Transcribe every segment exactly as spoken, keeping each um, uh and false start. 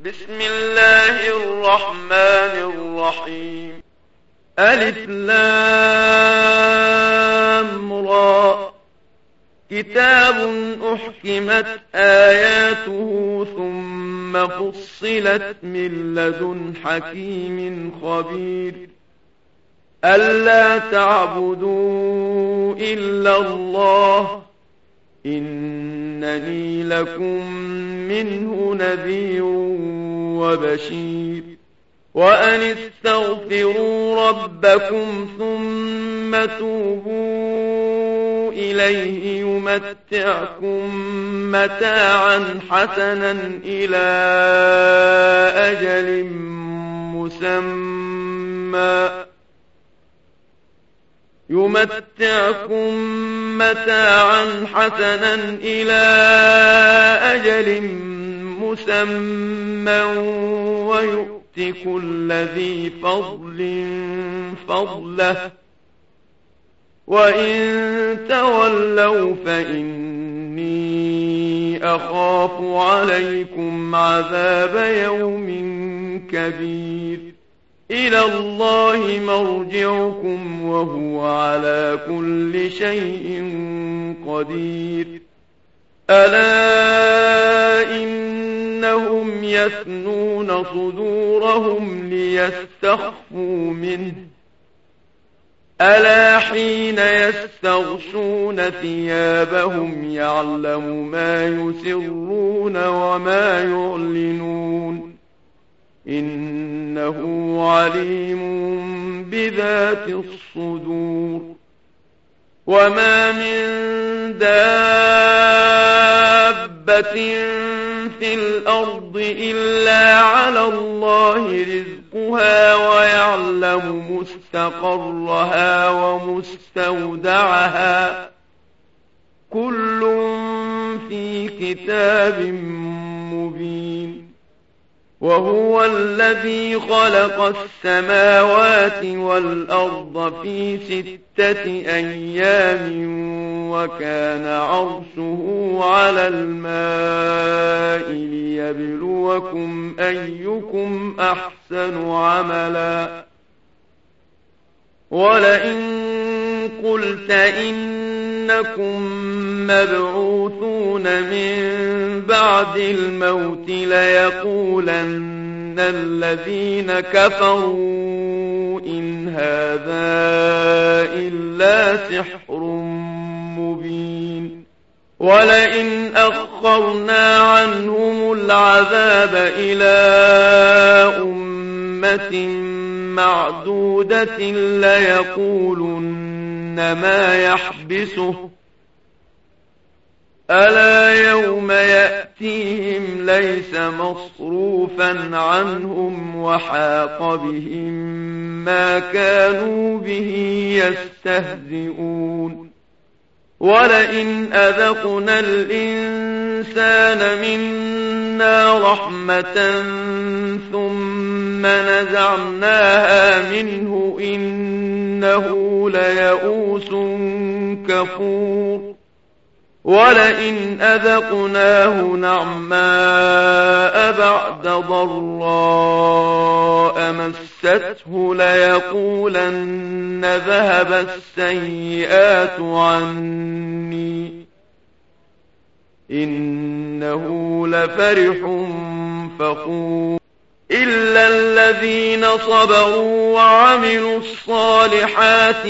بسم الله الرحمن الرحيم. ألف لام را. كتاب أحكمت آياته ثم فصلت من لدن حكيم خبير. ألا تعبدوا إلا الله إنني لكم منه نذير وبشير. وأن استغفروا ربكم ثم توبوا إليه يمتعكم متاعا حسنا إلى أجل مسمى يمتعكم متاعا حسنا إلى أجل مسمى ويؤت كل ذي فضل فضله وإن تولوا فإني أخاف عليكم عذاب يوم كبير. إلى الله مرجعكم وهو على كل شيء قدير. ألا إنهم يثنون صدورهم ليستخفوا منه ألا حين يستغشون ثيابهم يعلم ما يسرون وما يعلنون إنه عليم بذات الصدور. وما من دابة في الأرض إلا على الله رزقها ويعلم مستقرها ومستودعها كل في كتاب مبين. وهو الذي خلق السماوات والأرض في ستة أيام وكان عرشه على الماء ليبلوكم أيكم أحسن عملا. ولئن قلت إنكم مبعوثون من بعد الموت ليقولن الذين كفروا إن هذا إلا سحر مبين. ولئن أخرنا عنهم العذاب إلى أمة معدودة ليقولن ما يحبسه ألا يوم يأتيهم ليس مصروفا عنهم وحاق بهم ما كانوا به يستهزئون. ولئن أذقنا الإنسان منا رحمة ثم نزعناها منه إنه ليئوس كفور. ولئن أذقناه نعماء بعد ضراء مسته ليقولن ذهب السيئات عني إنه لفرح فخور. إلا الذين صبروا وعملوا الصالحات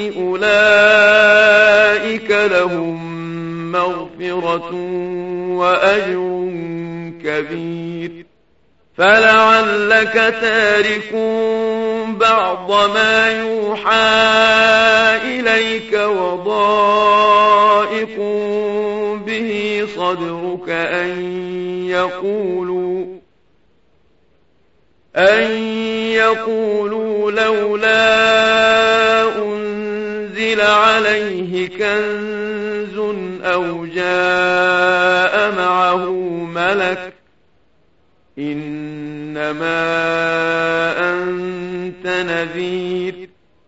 أولئك لهم مغفرة وأجر كبير. فلعلك تارك بعض ما يوحى إليك وضائق به صدرك أن يقولوا أن يقولوا لولا أنزل عليه كنز أو جاء معه ملك إنما أنت نذير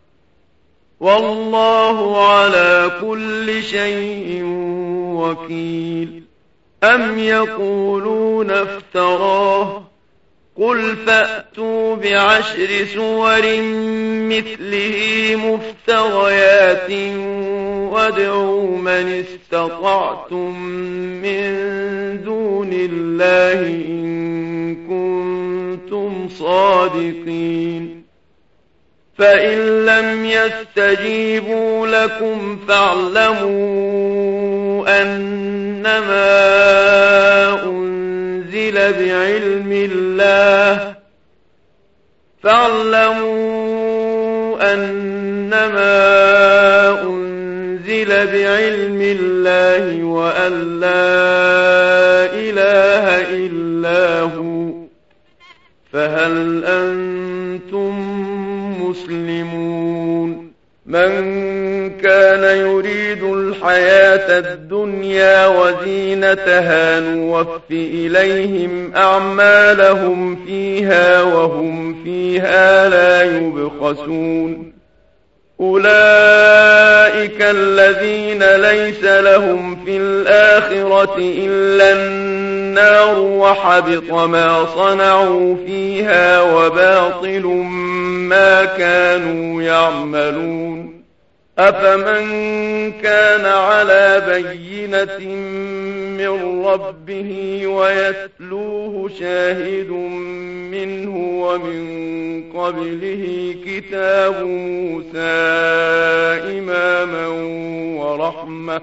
والله على كل شيء وكيل. أم يقولون افتراه قل فأتوا بعشر سور مثله مفتريات وادعوا من استطعتم من دون الله إن كنتم صادقين فإن لم يستجيبوا لكم فاعلموا أنما أنزل بعلم الله فاعلموا أنما أنزل بعلم الله وأن لا إله إلا هو فهل أنتم مسلمون من كان يريد الحياة الدنيا وزينتها نوف إليهم أعمالهم فيها وهم فيها لا يبخسون أولئك الذين ليس لهم في الآخرة إلا النار وحبط ما صنعوا فيها وباطل ما كانوا يعملون أفمن كان على بينة من ربه ويتلوه شاهد منه ومن قبله كتاب موسى إماما ورحمة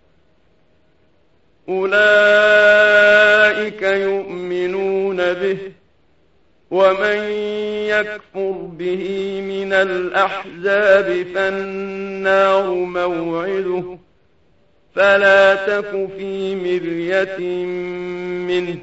أولئك يؤمنون به ومن يكفر به من الأحزاب فالنار موعده فلا تك في مرية منه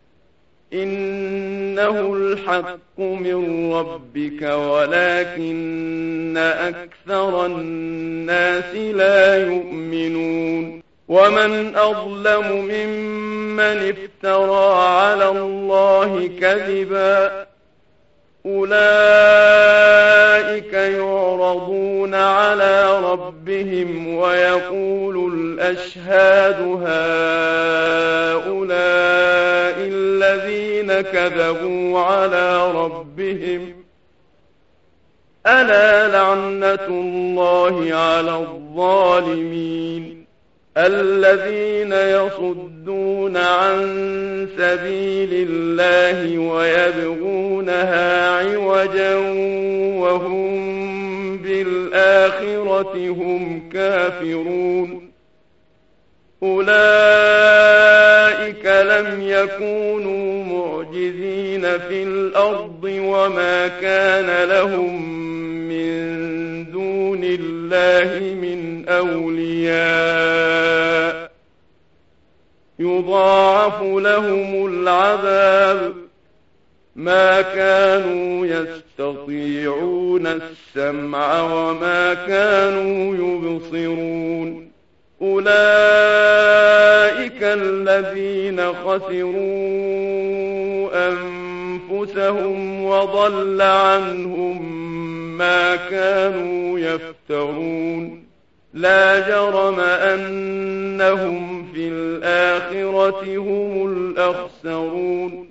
إنه الحق من ربك ولكن أكثر الناس لا يؤمنون ومن أظلم ممن افترى على الله كذبا أولئك يعرضون على ربهم ويقول الأشهاد هؤلاء الذين كذبوا على ربهم ألا لعنة الله على الظالمين الذين يصدون عن سبيل الله ويبغونها عوجا وهم بالآخرة هم كافرون أولئك لم يكونوا معجزين في الأرض وما كان لهم من دون الله من أولياء يضاعف لهم العذاب ما كانوا يستطيعون السمع وما كانوا يبصرون أولئك الذين خسروا أنفسهم وضل عنهم ما كانوا يفترون لا جرم أنهم في الآخرة هم الأخسرون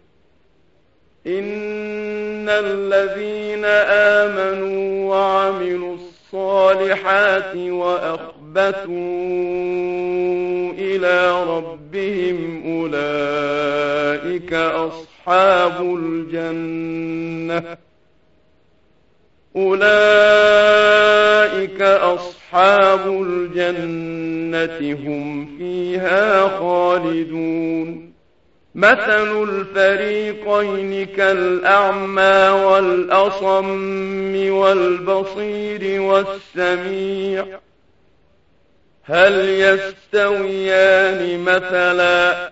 إن الذين آمنوا وعملوا الصالحات وأخبتوا إلى ربهم أولئك أصحاب الجنة أولئك أصحاب الجنة هم فيها خالدون مثل الفريقين كالأعمى والأصم والبصير والسميع هل يستويان مثلا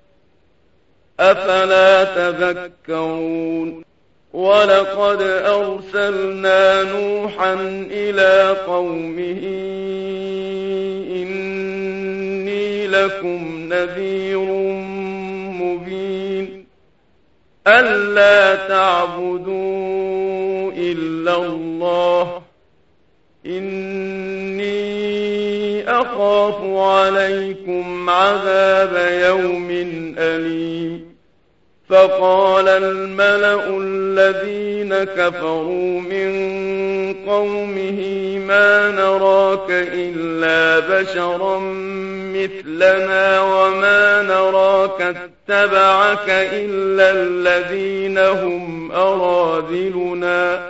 أفلا تذكرون ولقد أرسلنا نوحا إلى قومه إني لكم نذير مبين ألا تعبدوا إلا الله إني أخاف عليكم عذاب يوم أليم فقال الملأ الذين كفروا من قومه ما نراك إلا بشرا مثلنا وما نراك اتبعك إلا الذين هم أراذلنا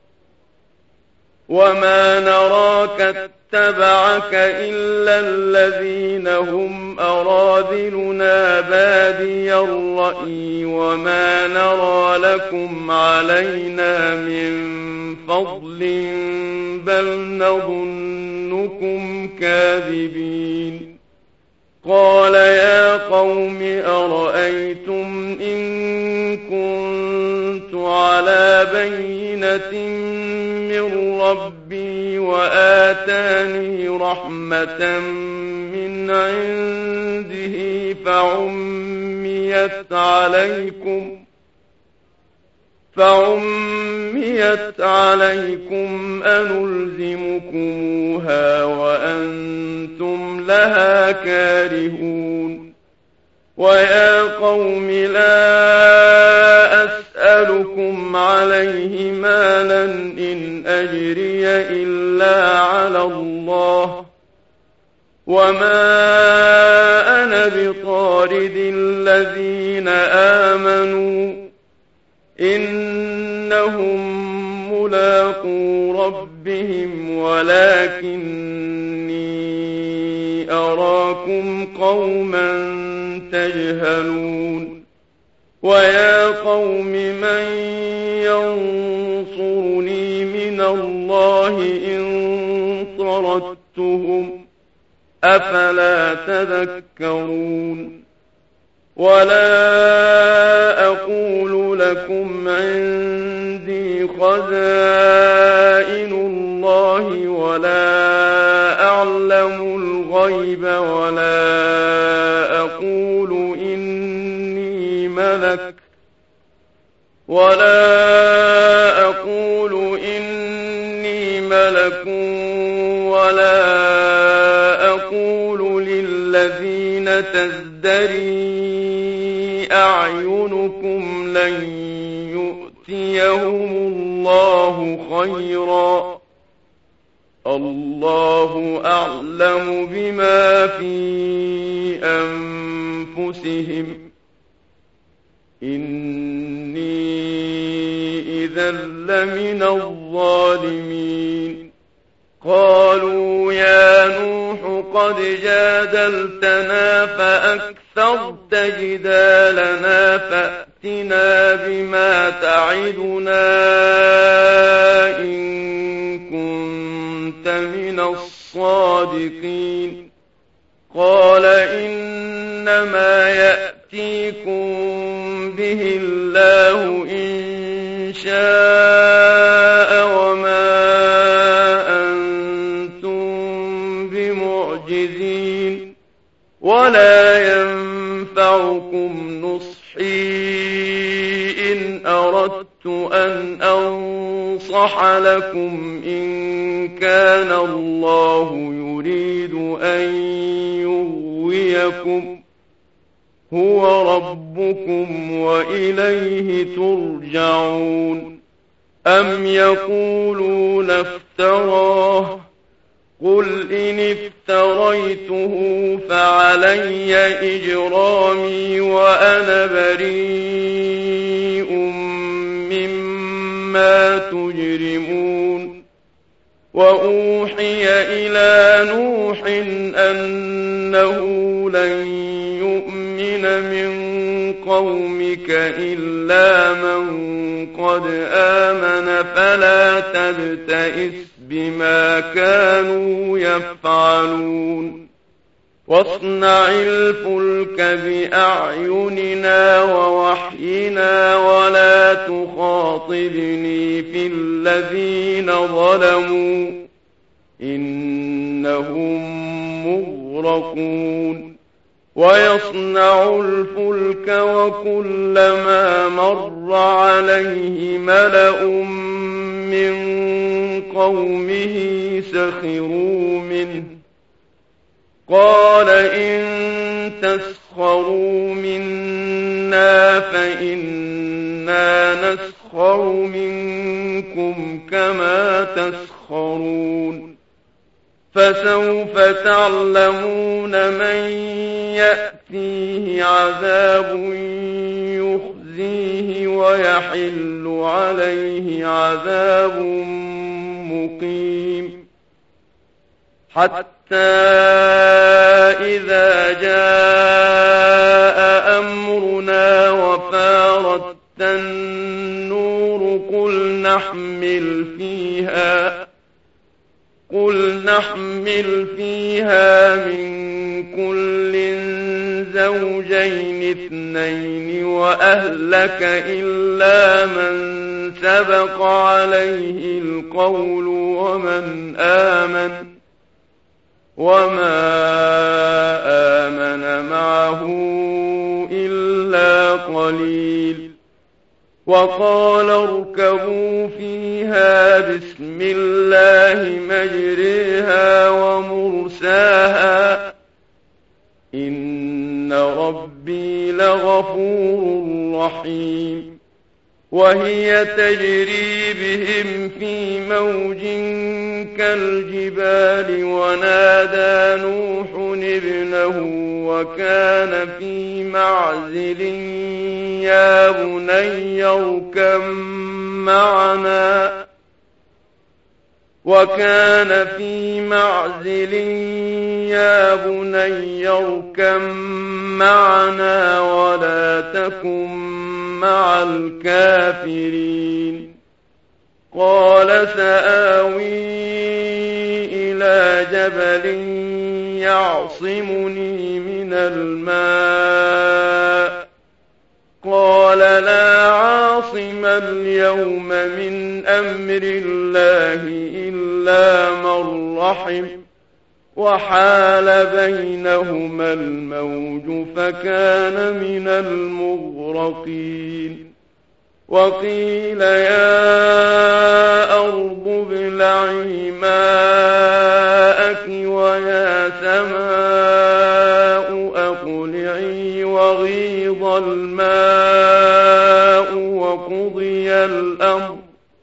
وما نراك اتبعك إلا الذين هم أراذلنا بادي الرأي وما نرى لكم علينا من فضل بل نظنكم كاذبين قال يا قوم أرأيتم إن كنت على بينة من ربي وآتاني رحمة من عنده فعميت عليكم فعميت عليكم أنلزمكموها وأنتم لها كارهون ويا قوم لا أسألكم عليه مالا إن أجري إلا على الله وما أنا بطارد الذين آمنوا إنهم ملاقو ربهم ولكني أراكم قوما تجهلون ويا قوم من ينصرني من الله إن طردتهم أفلا تذكرون ولا أقول لكم عندي خزائن الله ولا أعلم الغيب ولا أقول إني ملك ولا أقول إني ملك ولا أقول للذين تزدري أعينكم لن يؤتيهم الله خيرا الله أعلم بما في أنفسهم إني إذا لمن الظالمين قالوا يا نوح قد جادلتنا فأكثرت جدالنا فأتنا بما تعدنا إن كنت من الصادقين قال إنما يأتيكم به الله إن شاء وما ولا ينفعكم نصحي إن أردت أن أنصح لكم إن كان الله يريد أن يغويكم هو ربكم وإليه ترجعون أم يقولون افتراه قل إن افتريته فعلي إجرامي وأنا بريء مما تجرمون وأوحي إلى نوح أنه لن يؤمن من قومك إلا من قد آمن فلا تبتئس بما كانوا يفعلون واصنع الفلك بأعيننا ووحينا ولا تخاطبني في الذين ظلموا إنهم مغرقون ويصنع الفلك وكلما مر عليه ملأ من قومه سخروا منه قال إن تسخروا منا علينا فإنا نسخر منكم كما تسخرون فسوف تعلمون من يأتيه عذاب يخزيه ويحل عليه عذاب مقيم حتى إذا جاء أمرنا وفارت النور قل نحمل فيها قل نحمل فيها من كل زوجين اثنين وأهلك إلا من سبق عليه القول ومن آمن وما آمن معه إلا قليل وقال اركبوا فيها بسم الله مجريها ومرساها إن ربي لغفور رحيم وهي تجري بهم في موج كالجبال ونادى نوح ابنه وكان في معزل يا بني اركب معنا وكان في معزل يا بني اركب معنا ولا تكن مع الكافرين قال سآوي إلى جبل يعصمني من الماء قال لا عاصم اليوم من أمر الله إلا من رحم وحال بينهما الموج فكان من المغرقين وقيل يا أرض ابلعي ماءك ويا سماء أقلعي وغيض الماء وقضي الأمر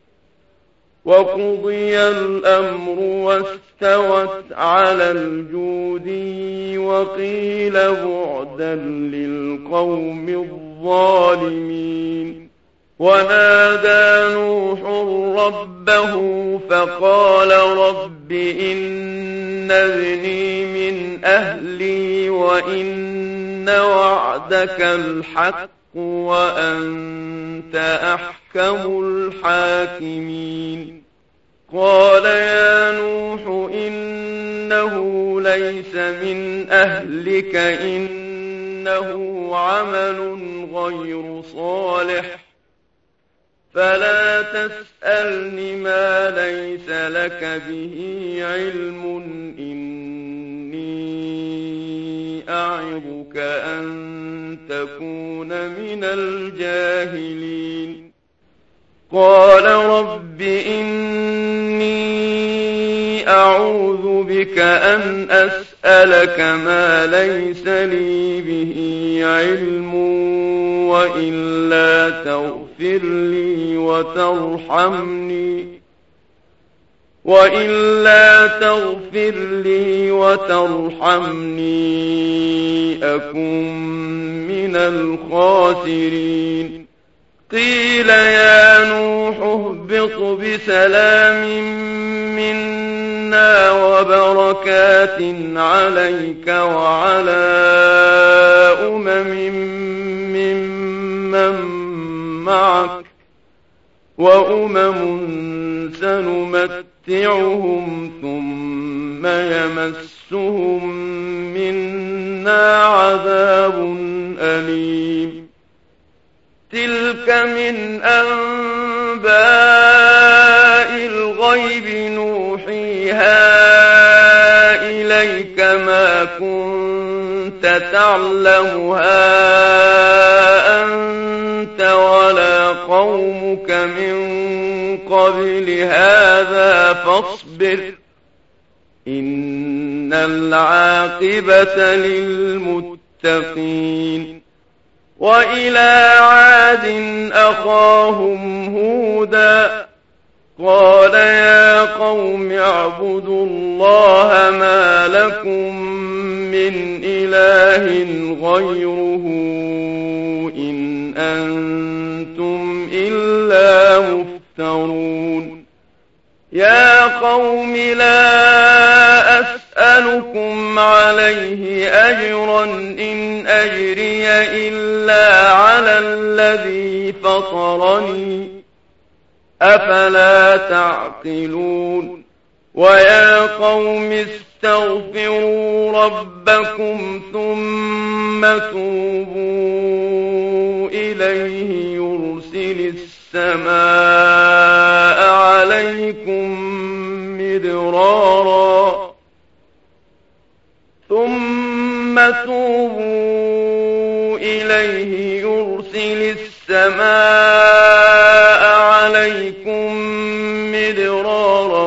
وقضي الأمر واستوت على الجودي وقيل بعدا للقوم الظالمين ونادى نوح ربه فقال رب إن ابني من أهلي وإن وعدك الحق وأنت أحكم الحاكمين قال يا نوح إنه ليس من أهلك إنه عمل غير صالح فلا تسألني ما ليس لك به علم إني أعظك أن تكون من الجاهلين قال رب إني أعوذ بك أن أسألك ما ليس لي به علم وإلا تغفر لي وترحمني وإلا تغفر لي وترحمني أكن من الخاسرين قيل يا نوح اهبط بسلام منا وبركات عليك وعلى أمم ممن معك وأمم سنمتعهم ثم يمسهم منا عذاب أليم تلك من أنباء الغيب نوحيها إليك ما كنت تعلمها أنت ولا قومك من قبل هذا فاصبر إن العاقبة للمتقين وإلى عاد أخاهم هودا قال يا قوم اعبدوا الله ما لكم من إله غيره إن أنتم إلا مفترون يا قوم لا أسألكم عليه أجرا إن أجري إلا على الذي فطرني أفلا تعقلون ويا قوم استغفروا ربكم ثم توبوا إليه يرسل السماء عليكم مدرارا ثم توبوا إليه يرسل السماء عليكم مدرارا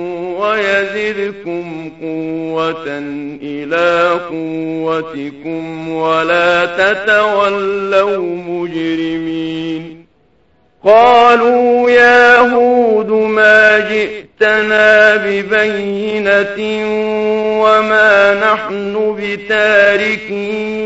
ويزدكم قوة إلى قوتكم ولا تتولوا مجرمين قالوا يا هود ما جئتنا ببينة وما نحن بتاركي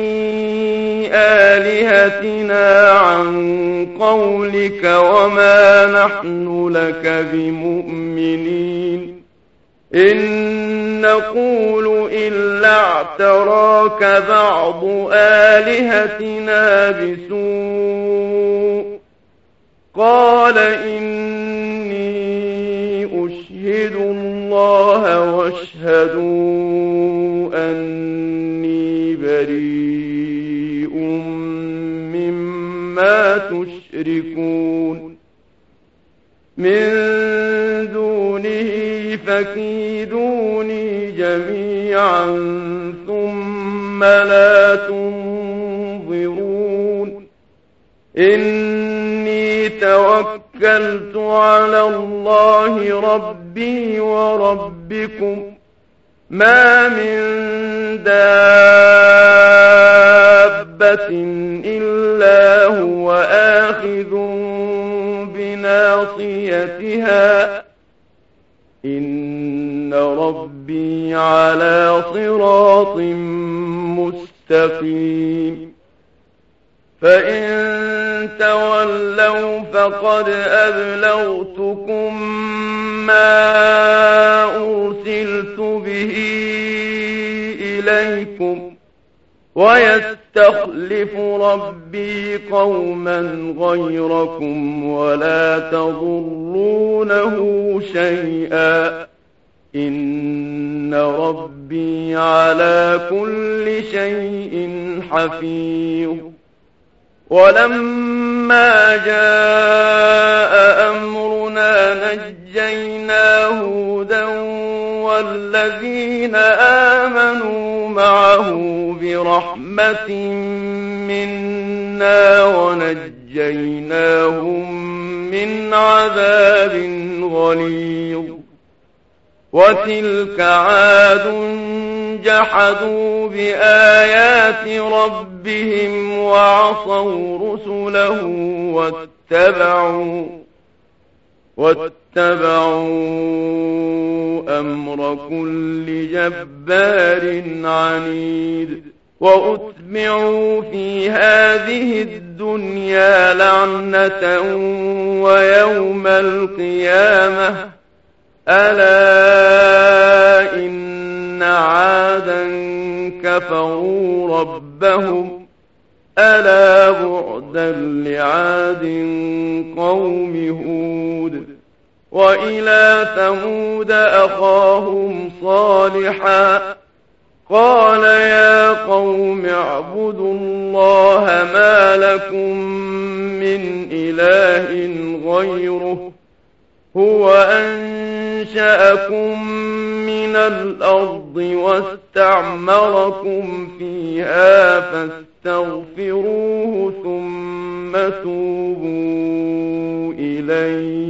آلهتنا عن قولك وما نحن لك بمؤمنين إن نقول إلا اعتراك بعض آلهتنا بسوء قال إني أشهد الله واشهدوا أني بريء مما تشركون من دونه فكيدوني جميعا ثم لا تنظرون إني توكلت على الله ربي وربكم ما من دابة إلا هو آخذ بناصيتها إن ربي على صراط مستقيم فإن تولوا فقد أبلغتكم ما أرسلت به إليكم ويستخلف ربي قوما غيركم ولا تضرونه شيئا إن ربي على كل شيء حفيظ ولما جاء أمرنا نجينا هودا والذين آمنوا معه برحمة منا ونجيناهم من عذاب غليظ وتلك عاد جحدوا بآيات ربهم وعصوا رسله واتبعوا واتبعوا أمر كل جبار عنيد وأتبعوا في هذه الدنيا لعنة ويوم القيامة ألا إن عادا كفروا ربهم ألا بعدا لعاد قوم هود وإلى ثمود أخاهم صالحا قال يا قوم اعبدوا الله ما لكم من إله غيره هو أنشأكم من الأرض واستعمركم فيها فاستغفروه ثم توبوا إليه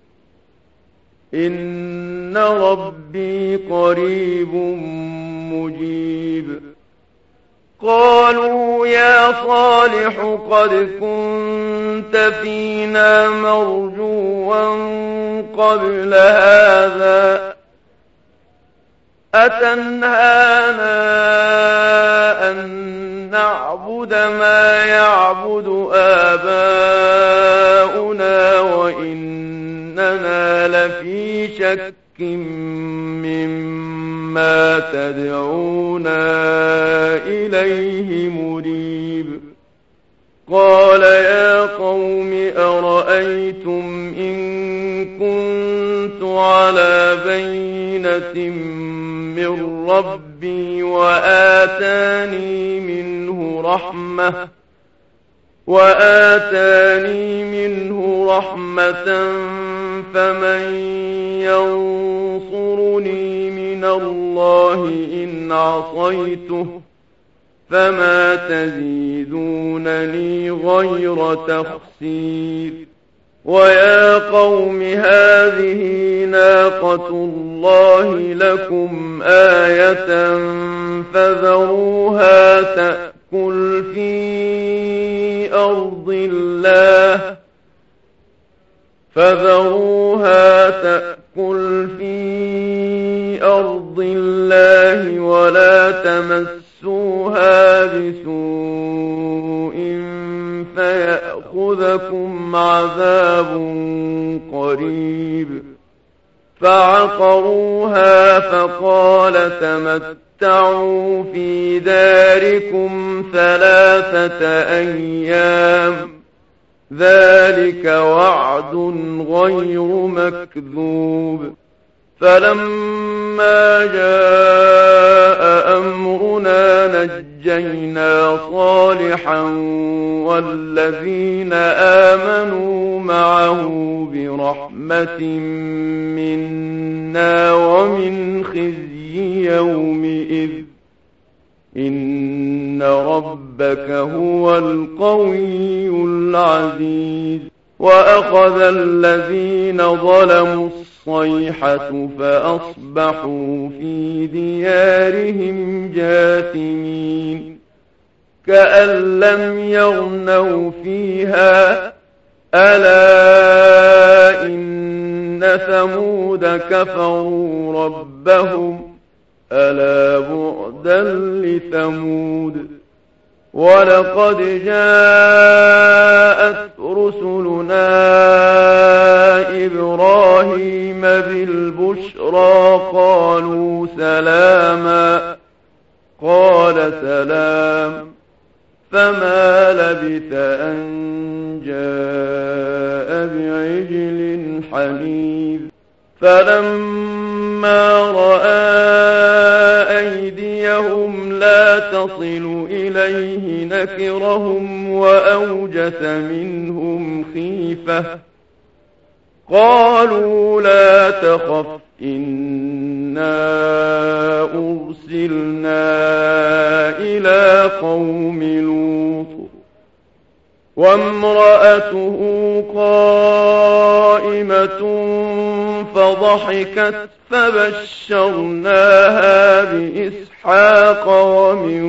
إن ربي قريب مجيب قالوا يا صالح قد كنت فينا مرجوا قبل هذا أتنهانا أن نعبد ما يعبد آباؤنا وإننا لفي شك مما تدعونا إليه مريب قال يا قوم أرأيتم إن كنت على بينة من ربي وآتاني منه رحمة وآتاني منه رحمة فمن ينصرني من الله إن عصيته فما تزيدونني غير تخسير ويا قوم هذه ناقة الله لكم آية فذروها تأكل في أرض الله فذروها تأكل في أرض الله ولا تمسوها بسوء فيأخذكم عذاب قريب فعقروها فقال تمتعوا في داركم ثلاثة أيام ذلك وعد غير مكذوب فلما جاء أمرنا نجينا صالحا والذين آمنوا معه برحمة منا ومن خزي يومئذ إن ربك هو القوي العزيز وأخذ الذين ظلموا الصيحة فأصبحوا في ديارهم جاثمين كأن لم يغنوا فيها ألا إن ثمود كفروا ربهم ألا بعدا لثمود ولقد جاءت رسلنا إبراهيم بالبشرى قالوا سلاما قال سلام فما لبث أن جاء بعجل حنيذ فلما رأى أيديهم لا تصل إليه نكرهم وأوجس منهم خيفة قالوا لا تخف إنا أرسلنا إلى قوم لوط وامرأته قائمة فضحكت فبشرناها بإسحاق ومن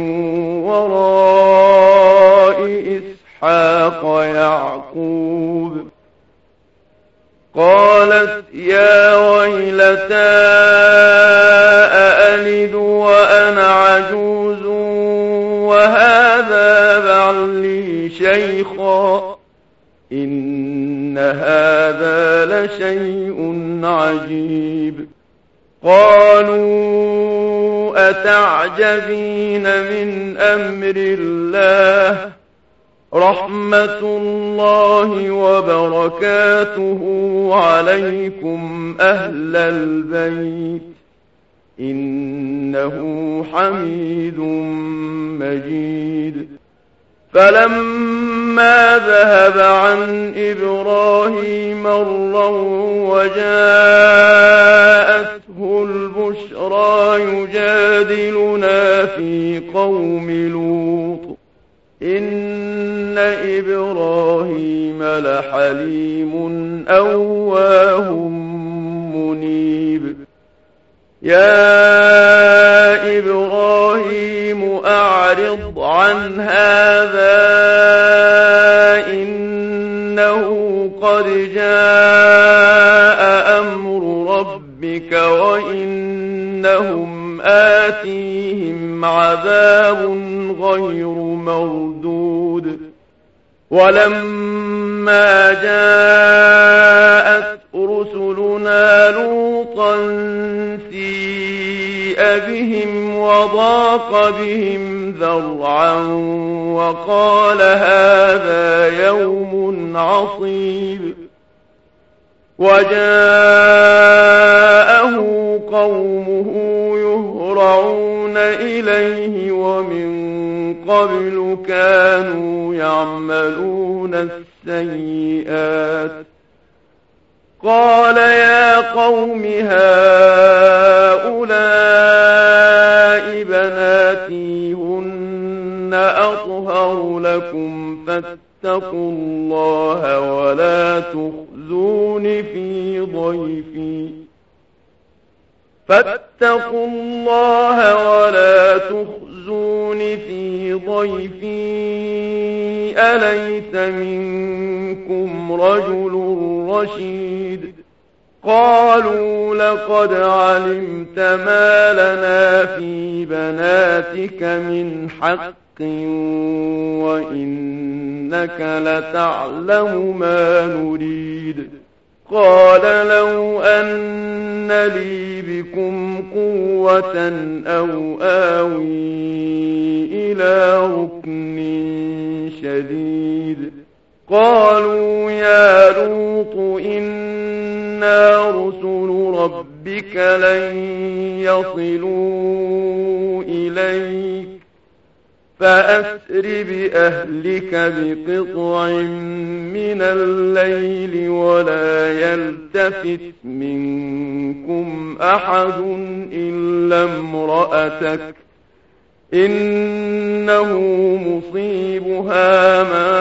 وراء إسحاق يعقوب قالت يا ويلتى أألد وأنا عجوز وهذا بعلي شيخا إن هذا لشيء عجيب قالوا أتعجبين من أمر الله رحمة الله وبركاته عليكم أهل البيت إنه حميد مجيد فلما ذهب عن إبراهيم الروع وجاءته البشرى يجادلنا في قوم لوط إن إبراهيم لحليم أواه منيب يا إبراهيم أعرض أعرض عن هذا إنه قد جاء أمر ربك وإنهم آتيهم عذاب غير مردود ولما جاءت رسلنا لوطا سيء بهم وضاق بهم ذرعا وقال هذا يوم عصيب وجاءه قومه يهرعون إليه ومن قبل كانوا يعملون السيئات قال يا قوم هؤلاء بناتي هن أطهر لكم فاتقوا الله ولا تخزون في ضيفي فاتقوا الله ولا تخزون في ضيفي أليس منكم رجل رشيد قالوا لقد علمت ما لنا في بناتك من حق وإنك لتعلم ما نريد قال لو أن لي بكم قوة أو آوي إلى ركن شديد قالوا يا لوط إنا رسل ربك لن يصلوا إليك فأسر بأهلك بقطع من الليل ولا يلتفت منكم أحد إلا امرأتك إنه مصيبها ما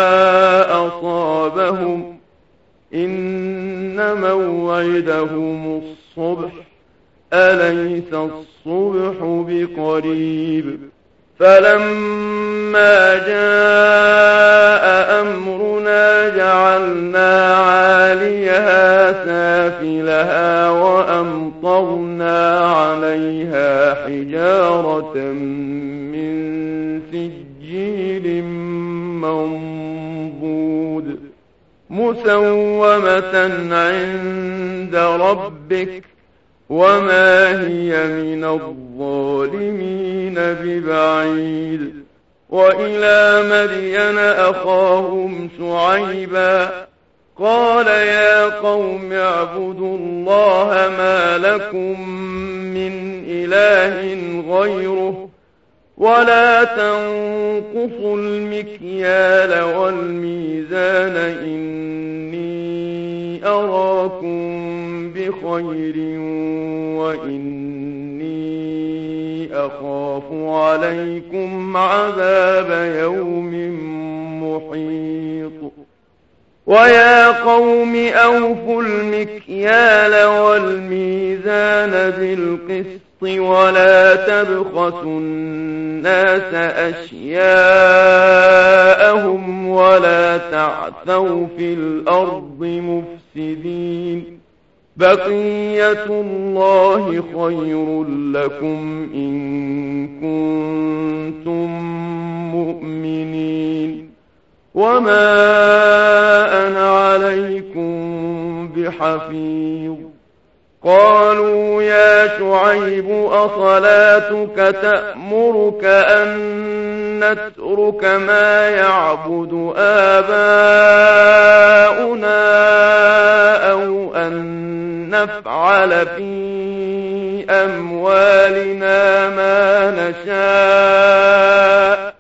أصابهم إن موعدهم الصبح أليس الصبح بقريب فلما جاء أمرنا جعلنا عاليها سافلها وأمطرنا عليها حجارة من سجيل منضود مسومة عند ربك وما هي من الظالمين ببعيد وإلى مدين أخاهم شعيبا قال يا قوم اعبدوا الله ما لكم من إله غيره ولا تنقصوا المكيال والميزان إني أراكم بخير وإني أخاف عليكم عذاب يوم محيط ويا قوم أوفوا المكيال والميزان بالقسط ولا تبخسوا الناس أشياءهم ولا تعثوا في الأرض مفسدين بقية الله خير لكم إن كنتم مؤمنين وما أنا عليكم بحفيظ قالوا يا شعيب أصلاتك تأمرك أن نترك ما يعبد آباؤنا أو أن نفعل في أموالنا ما نشاء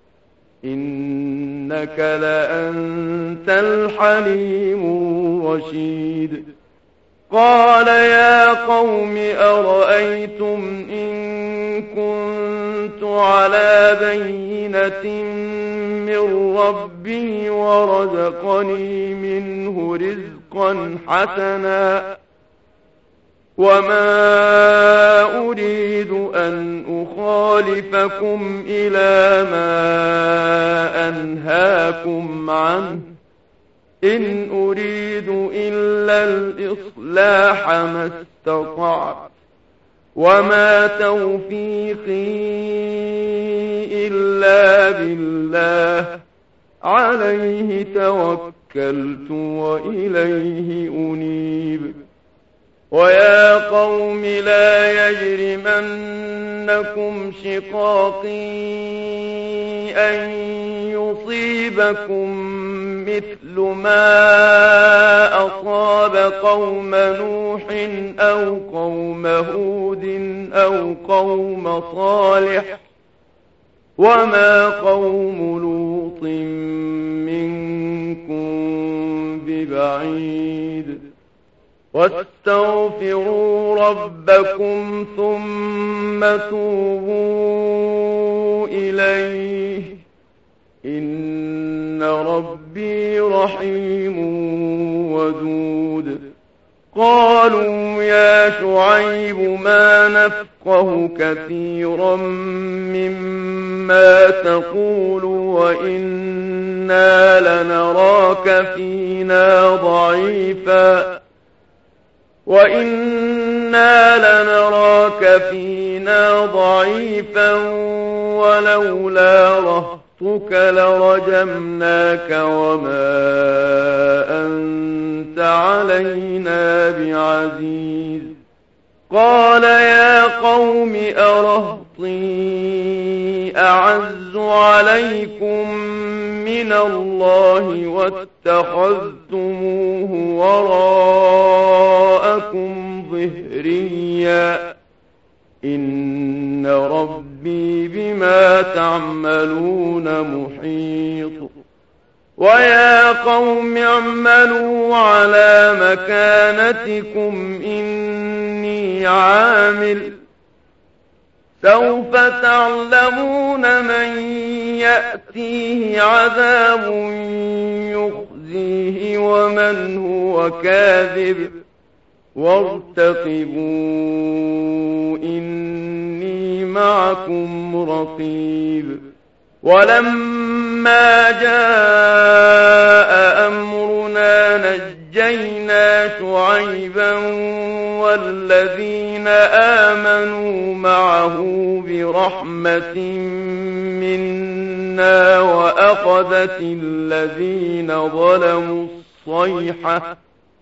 إنك لأنت الحليم الرشيد قال يا قوم أرأيتم إن كنت على بينة من ربي ورزقني منه رزقا حسنا وما أريد أن أخالفكم إلى ما أنهاكم عنه إن أريد إلا الإصلاح ما استطعت وما توفيقي إلا بالله عليه توكلت وإليه أنيب ويا قوم لا يجرمنكم شقاقي أن يصيبكم مثل ما أصاب قوم نوح أو قوم هود أو قوم صالح وما قوم لوط منكم ببعيد واستغفروا ربكم ثم توبوا إليه إن ربي رحيم ودود قالوا يا شعيب ما نفقه كثيرا مما تقول وإنا لنراك فينا ضعيفا وإنا لنراك فينا ضعيفا ولولا رهطك لرجمناك وما أنت علينا بعزيز قال يا قوم أرهطي أعز عليكم من الله واتخذتموه وراءكم ظهريا إن ربي بما تعملون محيط ويا قوم اعملوا على مكانتكم إني عامل سوف تعلمون من يأتيه عذاب يخزيه ومن هو كاذب وارتقبوا إني معكم رقيب ولما جاء أمرنا نجينا شعيبا والذين آمنوا معه برحمة منا وأخذت الذين ظلموا الصيحة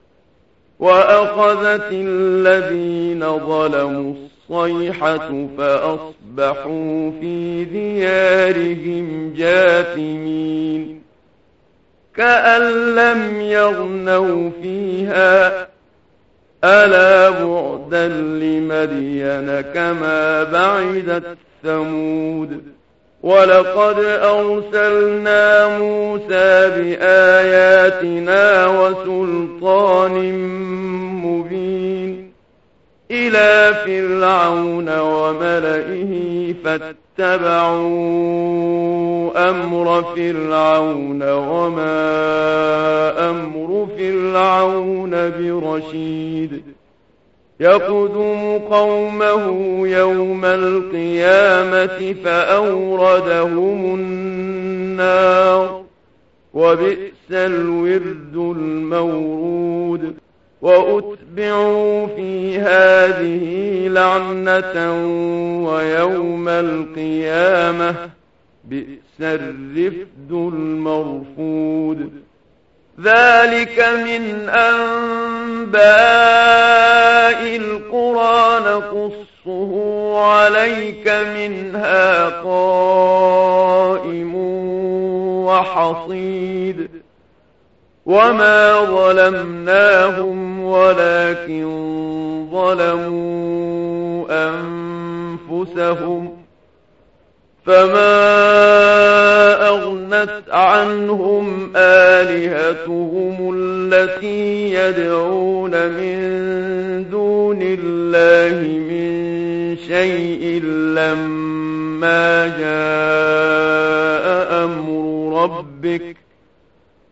وأخذت الذين ظلموا الصيحة فأصبحوا في ديارهم جاثمين كأن لم يغنوا فيها ألا بعدا لمدين كما بعدت ثمود ولقد أرسلنا موسى بآياتنا وسلطان مبين إلى فرعون وملئه فاتبعوا أمر فرعون وما أمر فرعون برشيد يقدم قومه يوم القيامة فأوردهم النار وبئس الورد المورود وأتبعوا في هذه لعنة ويوم القيامة بئس الرفد المرفود ذلك من أنباء القرى نقصه عليك منها قائم وحصيد وما ظلمناهم ولكن ظلموا أنفسهم فما أغنت عنهم آلهتهم التي يدعون من دون الله من شيء لما جاء أمر ربك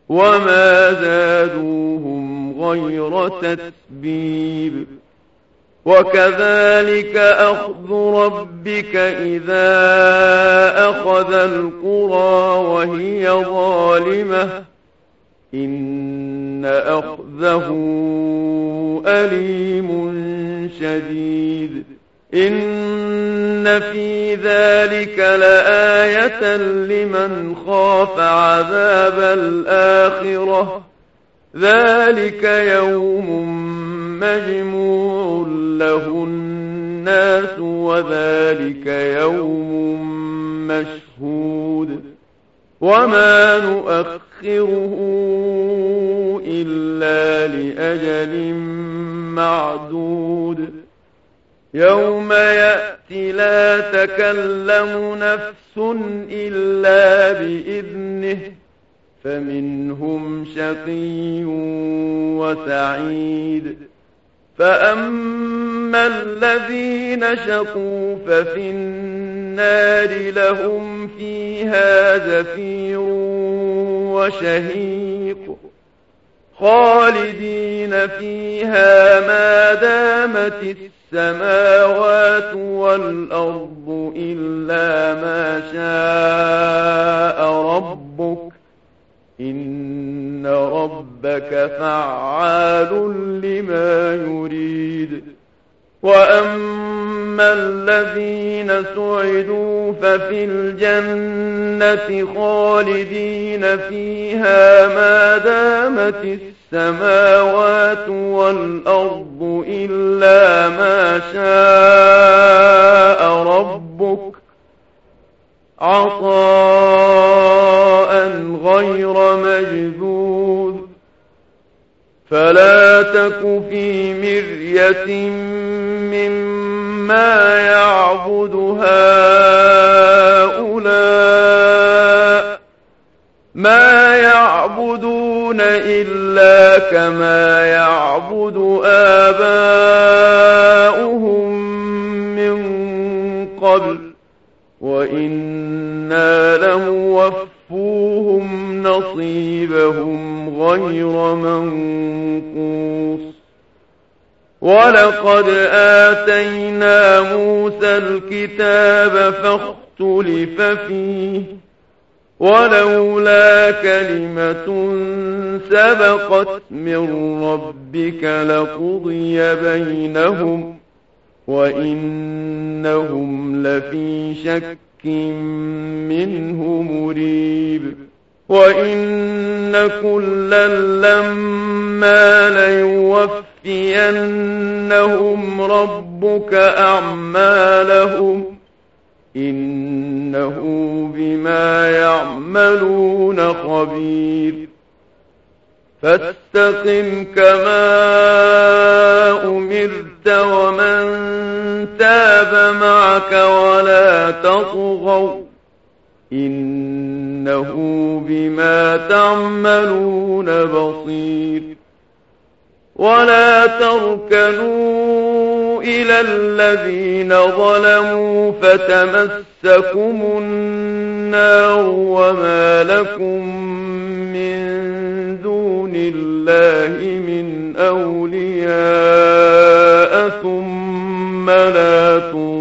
وما زادوهم غير تتبيب وكذلك أخذ ربك إذا أخذ القرى وهي ظالمة إن أخذه أليم شديد إن في ذلك لآية لمن خاف عذاب الآخرة ذلك يوم مجموع له الناس وذلك يوم مشهود وما نؤخره إلا لأجل معدود يوم يأتي لا تكلم نفس إلا بإذنه فمنهم شقي وسعيد فأما الذين شقوا ففي النار لهم فيها زفير وشهيق خالدين فيها ما دامت السماوات والأرض إلا ما شاء ربك إن ربك فعال لما يريد وأما الذين سعدوا ففي الجنة خالدين فيها ما دامت السماوات والأرض إلا ما شاء ربك عطاء غير مجذوذ فلا تك في مرية مما يعبد هؤلاء ما يعبدون إلا كما يعبد آباؤهم من قبل وإنا لموفوهم نصيبهم غير منقوص ولقد آتينا موسى الكتاب فاختلف فيه ولولا كلمة سبقت من ربك لقضي بينهم وإنهم لفي شك منه مريب وإن كلا لما ليوفينهم ربك أعمالهم إنه بما يعملون خبير فاستقم كما أمرت ومن تاب معك ولا تطغوا إنه بما تعملون بصير ولا تركنوا إلى الذين ظلموا فتمسكم النار وما لكم من دون الله من أولياء ثم لا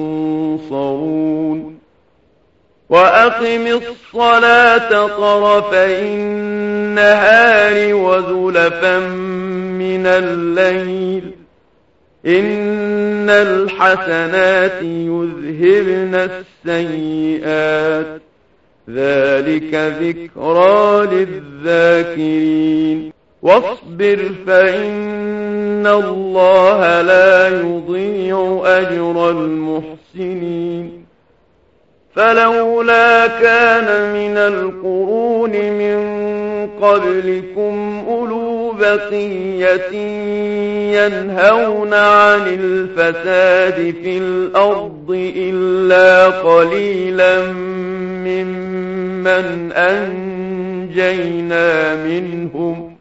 تنصرون وأقم الصلاة طرفي النهار وزلفا من الليل إن الحسنات يذهبن السيئات ذلك ذكرى للذاكرين واصبر فإن الله لا يضيع أجر المحسنين فلولا كان من القرون من قبلكم أولو بقية ينهون عن الفساد في الأرض إلا قليلا ممن أنجينا منهم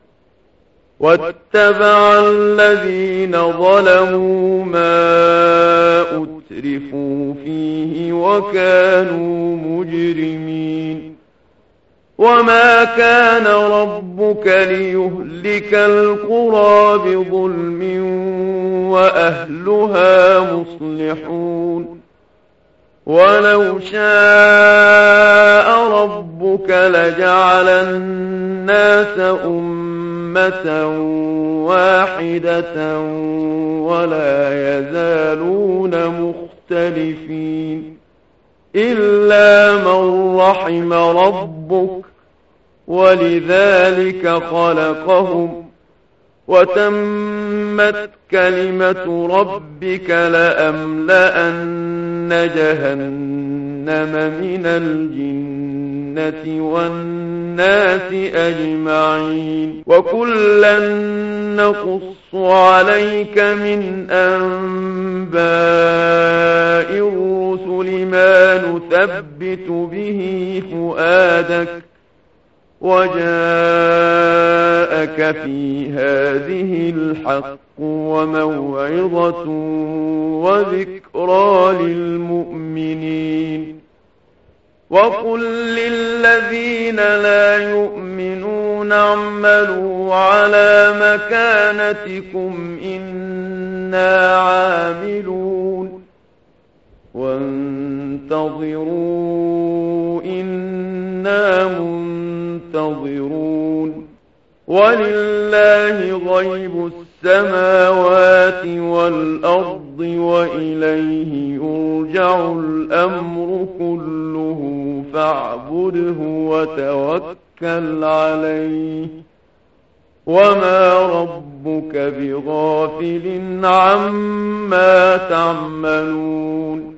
واتبع الذين ظلموا ما أترفوا فيه وكانوا مجرمين وما كان ربك ليهلك القرى بظلم وأهلها مصلحون ولو شاء ربك لجعل الناس أمة واحدة ولا يزالون مختلفين إلا من رحم ربك ولذلك خلقهم وتمت كلمة ربك لأملأن جهنم من الجنة والناس أجمعين وكلا نقص عليك من أنباء الرسل ما نثبت به فؤادك وجاءك في هذه الحق وموعظة وذكرى للمؤمنين وقل للذين لا يؤمنون اعملوا على مكانتكم إنا عاملون وانتظروا إنا منتظرون ولله غيب السماوات والأرض وإليه يرجع الأمر كله فاعبده وتوكل عليه وما ربك بغافل عما تعملون